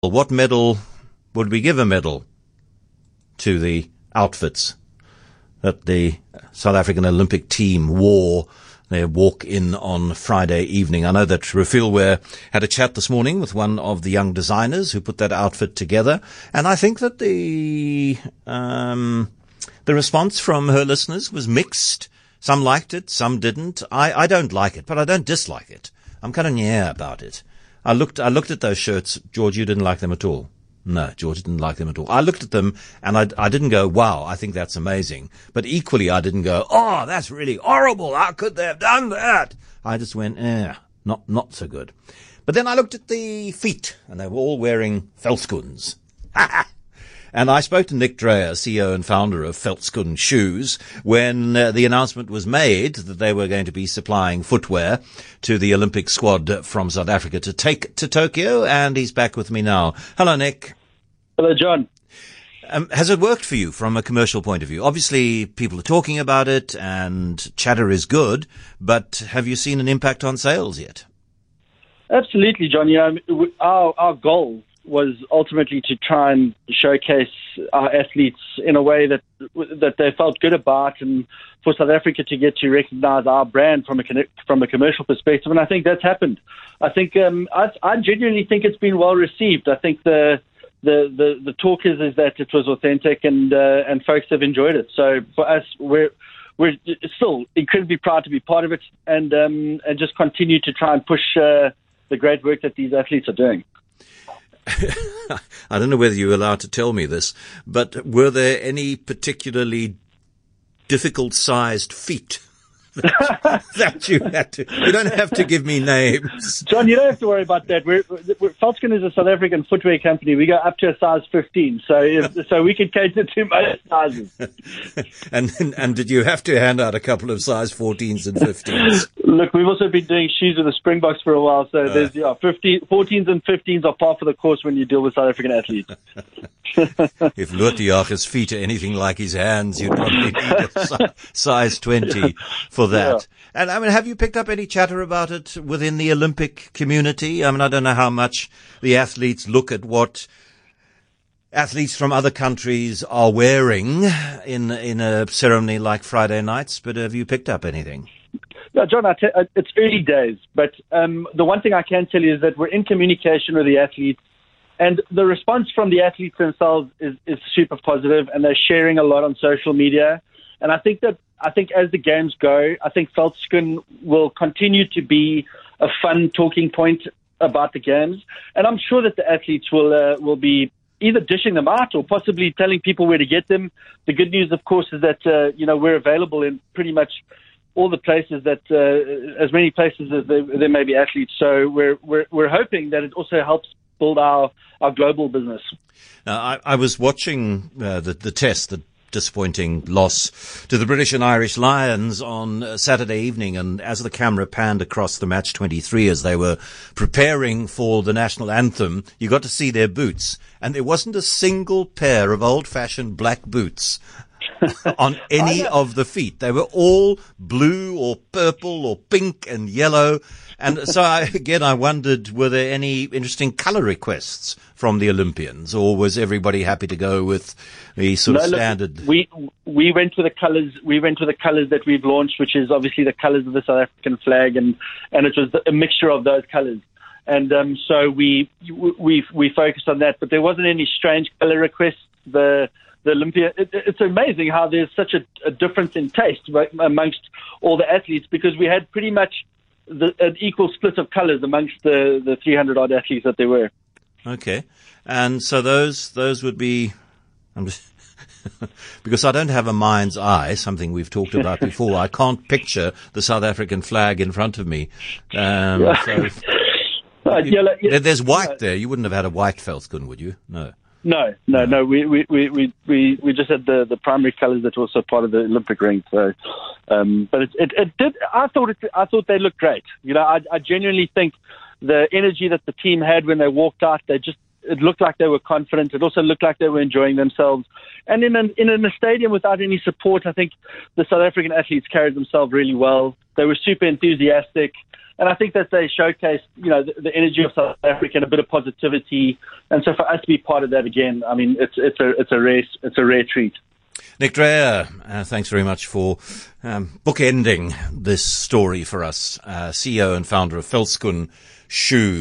What medal would we give a medal to the outfits that the South African Olympic team wore their walk in on Friday evening? I know that Refilwe had a chat this morning with one of the young designers who put that outfit together, and I think that the response from her listeners was mixed. Some liked it, some didn't. I don't like it, but I don't dislike it. I'm kind of about it. I looked at those shirts. George, you didn't like them at all. No, George didn't like them at all. I looked at them and I didn't go, wow, I think that's amazing. But equally, I didn't go, oh, that's really horrible. How could they have done that? I just went, not so good. But then I looked at the feet and they were all wearing Veldschoens. And I spoke to Nick Dreyer, CEO and founder of Veldschoen Shoes, when the announcement was made that they were going to be supplying footwear to the Olympic squad from South Africa to take to Tokyo. And he's back with me now. Hello, Nick. Hello, John. Has it worked for you from a commercial point of view? Obviously, people are talking about it and chatter is good, but have you seen an impact on sales yet? Absolutely, John. Our goal was ultimately to try and showcase our athletes in a way that they felt good about, and for South Africa to get to recognize our brand from a commercial perspective. And I think that's happened. I think I genuinely think it's been well received. I think the talk is that it was authentic and folks have enjoyed it. So for us, we're still incredibly proud to be part of it, and just continue to try and push the great work that these athletes are doing. I don't know whether you're allowed to tell me this, but were there any particularly difficult-sized feet that you had to? You don't have to give me names. John, you don't have to worry about that. Veldschoen is a South African footwear company. We go up to a size 15, so we can cater to most sizes. And did you have to hand out a couple of size 14s and 15s? Look, we've also been doing shoes with the Springboks for a while, so there's 14s and 15s are par for the course when you deal with South African athletes. If Lothia's feet are anything like his hands, you'd probably need a size 20 for that. Yeah. And I mean, have you picked up any chatter about it within the Olympic community? I mean, I don't know how much the athletes look at what athletes from other countries are wearing in a ceremony like Friday nights, but have you picked up anything? Yeah, John, it's early days, but the one thing I can tell you is that we're in communication with the athletes, and the response from the athletes themselves is super positive, and they're sharing a lot on social media. And I think as the games go, I think Veldschoen will continue to be a fun talking point about the games, and I'm sure that the athletes will be either dishing them out or possibly telling people where to get them. The good news, of course, is that we're available in pretty much all the places that as many places as there may be athletes. So we're hoping that it also helps build our global business. Now, I was watching the test, the disappointing loss to the British and Irish Lions on Saturday evening, and as the camera panned across the match 23 as they were preparing for the national anthem, you got to see their boots, and there wasn't a single pair of old-fashioned black boots on any of the feet. They were all blue or purple or pink and yellow. And so I wondered, were there any interesting colour requests from the Olympians, or was everybody happy to go with the sort of standard? Look, we went with the colours. We went with the colours that we've launched, which is obviously the colours of the South African flag, and it was a mixture of those colours. And so we focused on that, but there wasn't any strange colour requests. The Olympia, it's amazing how there's such a difference in taste amongst all the athletes, because we had pretty much an equal split of colors amongst the 300 odd athletes that there were. Okay. And so those would be, I'm just because I don't have a mind's eye, something we've talked about before. I can't picture the South African flag in front of me. There's white there. You wouldn't have had a white Veldschoen, would you? No. No. We just had the primary colors that were also part of the Olympic ring. So, but it did. I thought they looked great. I genuinely think the energy that the team had when they walked out, it looked like they were confident. It also looked like they were enjoying themselves. And in a stadium without any support, I think the South African athletes carried themselves really well. They were super enthusiastic. And I think that they showcased, the energy of South Africa and a bit of positivity. And so for us to be part of that again, I mean, it's a rare treat. Nick Dreyer, thanks very much for bookending this story for us, CEO and founder of Velskoen Shoes.